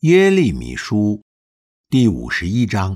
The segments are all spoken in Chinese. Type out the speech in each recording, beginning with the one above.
耶利米书第51章。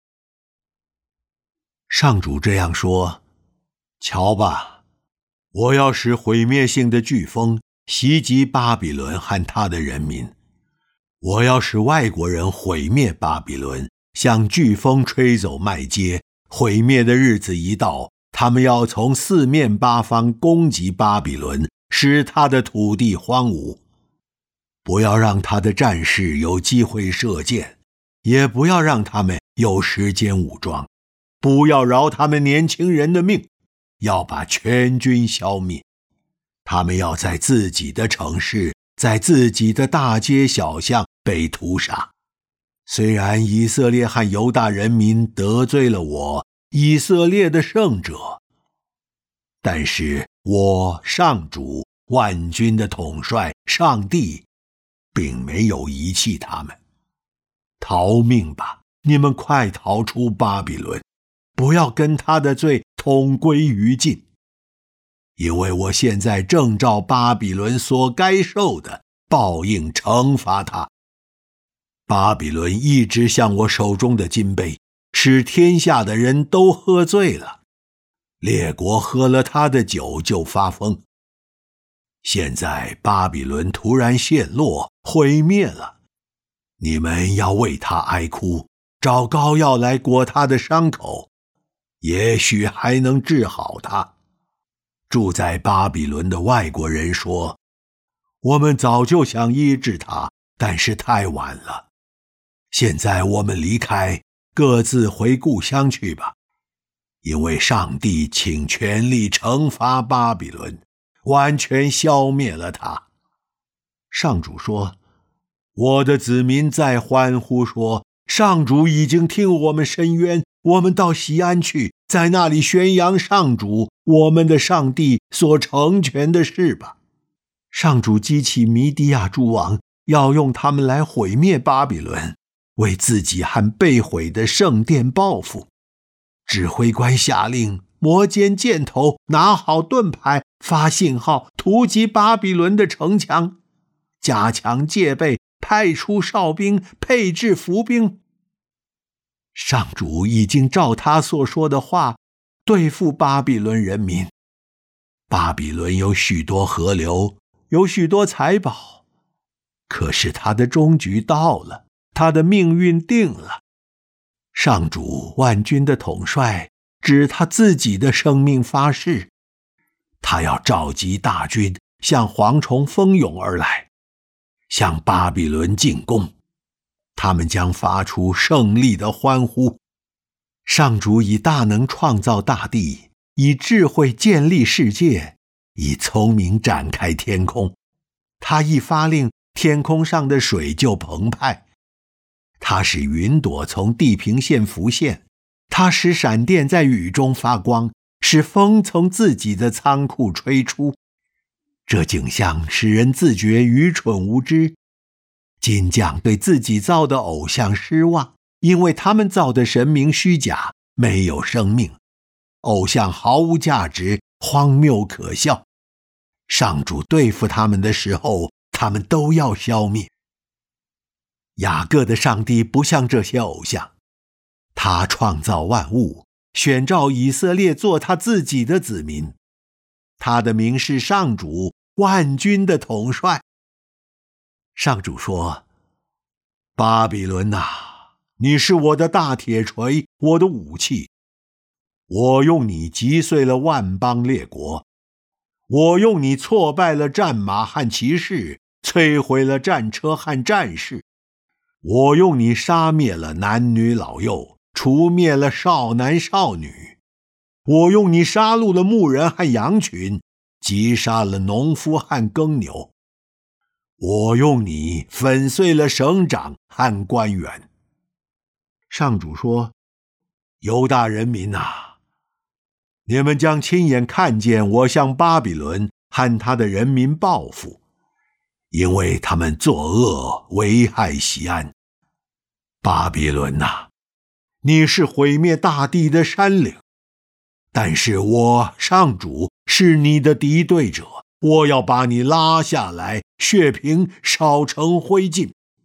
上主这样说：瞧吧，我要使毁灭性的飓风袭击巴比伦和他的人民，我要使外国人毁灭巴比伦，像飓风吹走麦秸。毁灭的日子一到，他们要从四面八方攻击巴比伦，使他的土地荒芜。不要让他的战士有机会射箭，也不要让他们有时间武装，不要饶他们年轻人的命，要把全军消灭。他们要在自己的城市，在自己的大街小巷被屠杀。虽然以色列和犹大人民得罪了我，以色列的圣者，但是我上主万军的统帅上帝并没有遗弃他们。逃命吧，你们快逃出巴比伦，不要跟他的罪同归于尽，因为我现在正照巴比伦所该受的报应惩罚他。巴比伦一直像我手中的金杯，使天下的人都喝醉了，列国喝了他的酒就发疯。现在巴比伦突然陷落，毁灭了，你们要为他哀哭，找膏药来裹他的伤口，也许还能治好他。住在巴比伦的外国人说，我们早就想医治他，但是太晚了。现在我们离开，各自回故乡去吧，因为上帝请全力惩罚巴比伦，完全消灭了他。上主说，我的子民在欢呼说，上主已经听我们申冤，我们到锡安去，在那里宣扬上主我们的上帝所成全的事吧。上主激起弥迪亚诸王，要用他们来毁灭巴比伦，为自己和被毁的圣殿报复。指挥官下令，磨尖箭头，拿好盾牌，发信号，突击巴比伦的城墙，加强戒备，派出哨兵，配置伏兵。上主已经照他所说的话对付巴比伦人民。巴比伦有许多河流，有许多财宝，可是他的终局到了，他的命运定了。上主万军的统帅指他自己的生命发誓，他要召集大军，像蝗虫蜂涌而来，向巴比伦进攻。他们将发出胜利的欢呼。上主以大能创造大地，以智慧建立世界，以聪明展开天空。他一发令，天空上的水就澎湃。他使云朵从地平线浮现，他使闪电在雨中发光，使风从自己的仓库吹出。这景象使人自觉愚蠢无知。金匠对自己造的偶像失望，因为他们造的神明虚假，没有生命。偶像毫无价值，荒谬可笑。上主对付他们的时候，他们都要消灭。雅各的上帝不像这些偶像，他创造万物，选召以色列做他自己的子民。他的名是上主万军的统帅。上主说，巴比伦啊，你是我的大铁锤，我的武器。我用你击碎了万邦列国，我用你挫败了战马和骑士，摧毁了战车和战士。我用你杀灭了男女老幼，除灭了少男少女。我用你杀戮了牧人和羊群，击杀了农夫和耕牛。我用你粉碎了省长和官员。上主说，犹大人民啊，你们将亲眼看见我向巴比伦和他的人民报复，因为他们作恶，危害锡安。巴比伦啊，你是毁灭大地的山岭，但是我上主是你的敌对者，我要把你拉下来，血瓶烧成灰烬。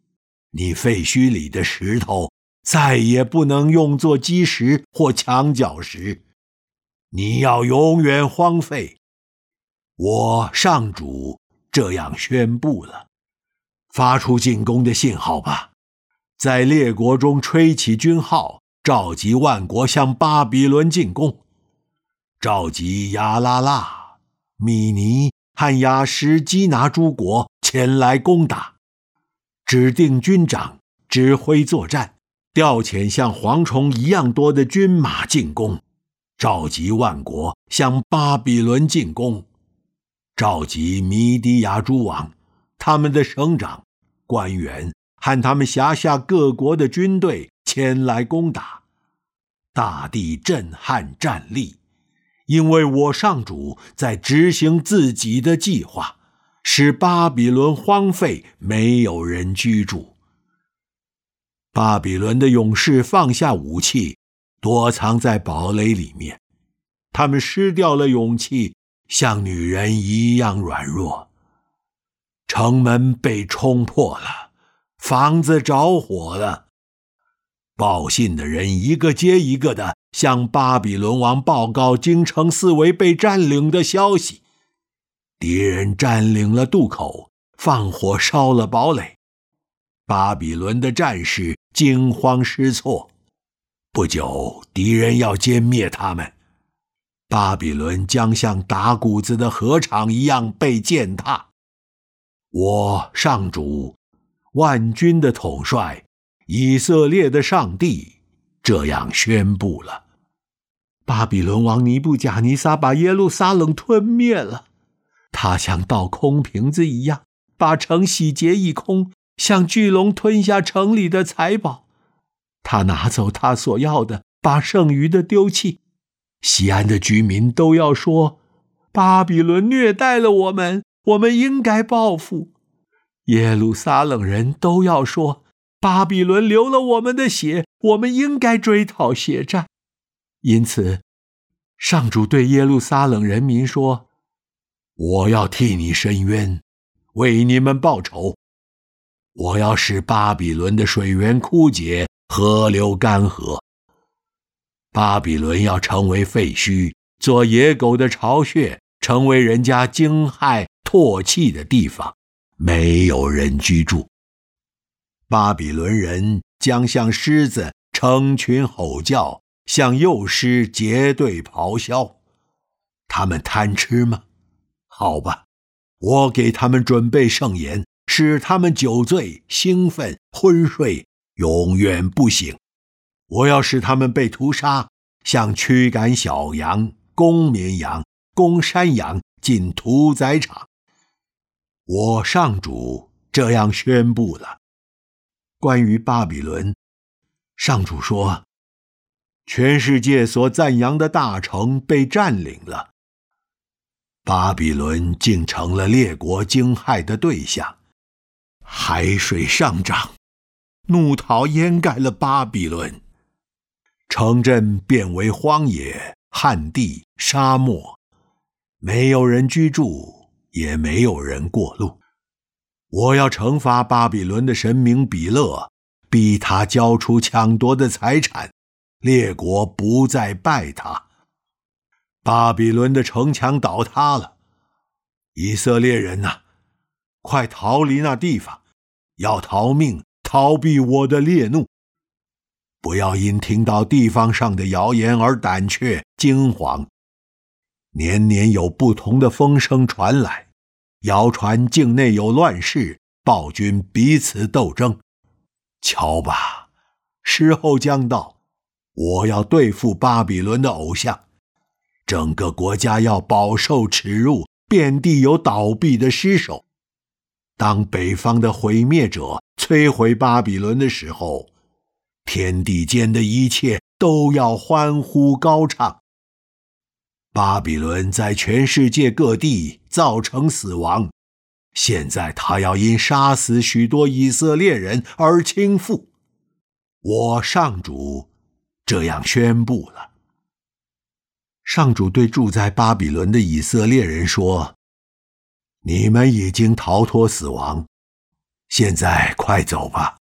你废墟里的石头再也不能用作基石或墙角石，你要永远荒废。我上主这样宣布了。发出进攻的信号吧，在列国中吹起军号，召集万国向巴比伦进攻，召集亚拉腊、米尼和亚什基拿诸国前来攻打，指定军长，指挥作战，调遣像蝗虫一样多的军马进攻，召集万国向巴比伦进攻，召集米底亚诸王，他们的省长、官员和他们辖下各国的军队前来攻打。大地震撼战栗，因为我上主在执行自己的计划，使巴比伦荒废，没有人居住。巴比伦的勇士放下武器，躲藏在堡垒里面，他们失掉了勇气，像女人一样软弱。城门被冲破了，房子着火了。报信的人一个接一个的向巴比伦王报告京城四围被占领的消息。敌人占领了渡口，放火烧了堡垒。巴比伦的战士惊慌失措，不久敌人要歼灭他们。巴比伦将像打谷子的禾场一样被践踏。我上主，万军的统帅，以色列的上帝这样宣布了：巴比伦王尼布甲尼撒把耶路撒冷吞灭了，他像倒空瓶子一样，把城洗劫一空，像巨龙吞下城里的财宝。他拿走他所要的，把剩余的丢弃。西安的居民都要说：巴比伦虐待了我们，我们应该报复。耶路撒冷人都要说：巴比伦流了我们的血，我们应该追讨血债。因此，上主对耶路撒冷人民说：我要替你伸冤，为你们报仇。我要使巴比伦的水源枯竭，河流干涸。巴比伦要成为废墟，做野狗的巢穴，成为人家惊骇唾弃的地方，没有人居住。巴比伦人将像狮子成群吼叫，像幼狮结队咆哮。他们贪吃吗？好吧，我给他们准备盛宴，使他们酒醉、兴奋、昏睡，永远不醒。我要使他们被屠杀，像驱赶小羊、公绵羊、公山羊进屠宰场。我上主这样宣布了。关于巴比伦，上主说：全世界所赞扬的大城被占领了，巴比伦竟成了列国惊骇的对象。海水上涨，怒涛淹盖了巴比伦，城镇变为荒野、旱地、沙漠，没有人居住，也没有人过路。我要惩罚巴比伦的神明比勒，逼他交出抢夺的财产，列国不再拜他。巴比伦的城墙倒塌了，以色列人哪，快逃离那地方，要逃命，逃避我的烈怒。不要因听到地方上的谣言而胆怯惊惶。年年有不同的风声传来，谣传境内有乱世，暴君彼此斗争。瞧吧，时候将到，我要对付巴比伦的偶像，整个国家要饱受耻辱，遍地有倒闭的尸首。当北方的毁灭者摧毁巴比伦的时候，天地间的一切都要欢呼高唱。巴比伦在全世界各地造成死亡，现在他要因杀死许多以色列人而倾覆。我上主这样宣布了。上主对住在巴比伦的以色列人说：你们已经逃脱死亡，现在快走吧，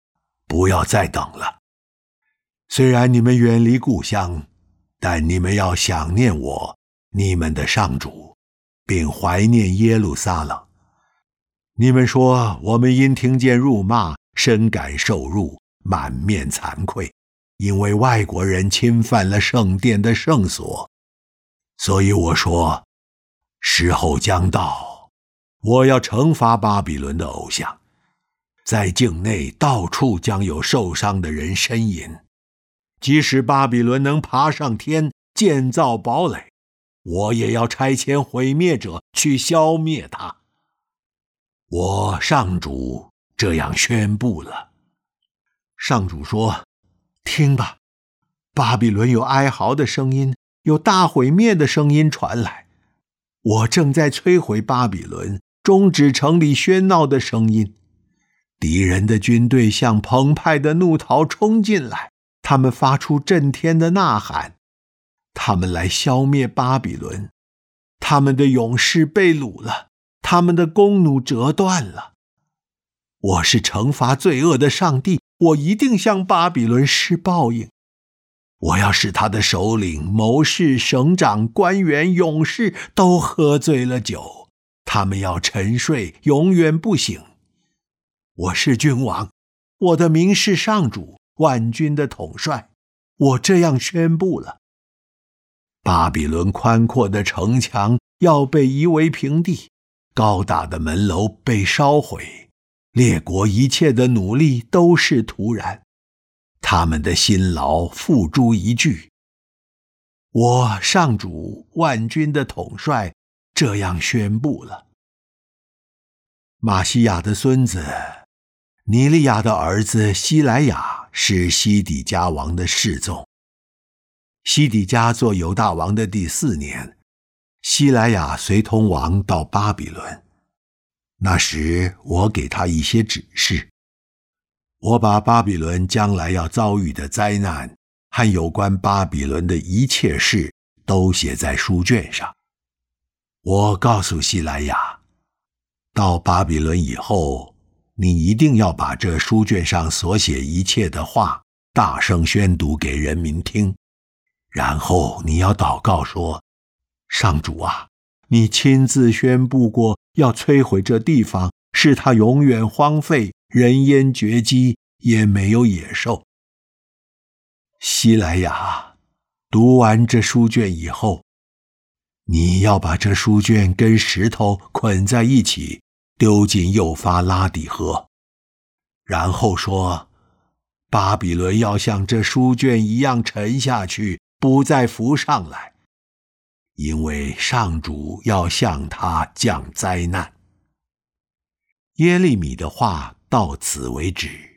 不要再等了。虽然你们远离故乡，但你们要想念我，你们的上主，并怀念耶路撒冷。你们说我们因听见辱骂，深感受辱，满面惭愧，因为外国人侵犯了圣殿的圣所。所以我说，时候将到，我要惩罚巴比伦的偶像，在境内到处将有受伤的人呻吟。即使巴比伦能爬上天，建造堡垒，我也要差遣毁灭者去消灭他。我上主这样宣布了。上主说，听吧，巴比伦有哀嚎的声音，有大毁灭的声音传来。我正在摧毁巴比伦，终止城里喧闹的声音。敌人的军队像澎湃的怒涛冲进来，他们发出震天的呐喊，他们来消灭巴比伦。他们的勇士被掳了，他们的弓弩折断了。我是惩罚罪恶的上帝，我一定向巴比伦施报应。我要使他的首领、谋士、省长、官员、勇士都喝醉了酒，他们要沉睡，永远不醒。我是君王，我的名是上主，万军的统帅。我这样宣布了。巴比伦宽阔的城墙要被夷为平地，高大的门楼被烧毁，列国一切的努力都是徒然，他们的辛劳付诸一炬。我上主万军的统帅这样宣布了。马西亚的孙子尼利亚的儿子西莱亚是西底家王的侍从。西底家做犹大王的第4年，西莱亚随同王到巴比伦。那时我给他一些指示，我把巴比伦将来要遭遇的灾难和有关巴比伦的一切事都写在书卷上。我告诉西莱亚，到巴比伦以后，你一定要把这书卷上所写一切的话大声宣读给人民听，然后你要祷告说，上主啊，你亲自宣布过要摧毁这地方，使它永远荒废，人烟绝迹，也没有野兽。西莱亚读完这书卷以后，你要把这书卷跟石头捆在一起，丢进幼发拉底河，然后说，巴比伦要像这书卷一样沉下去，不再浮上来，因为上主要向他降灾难。耶利米的话到此为止。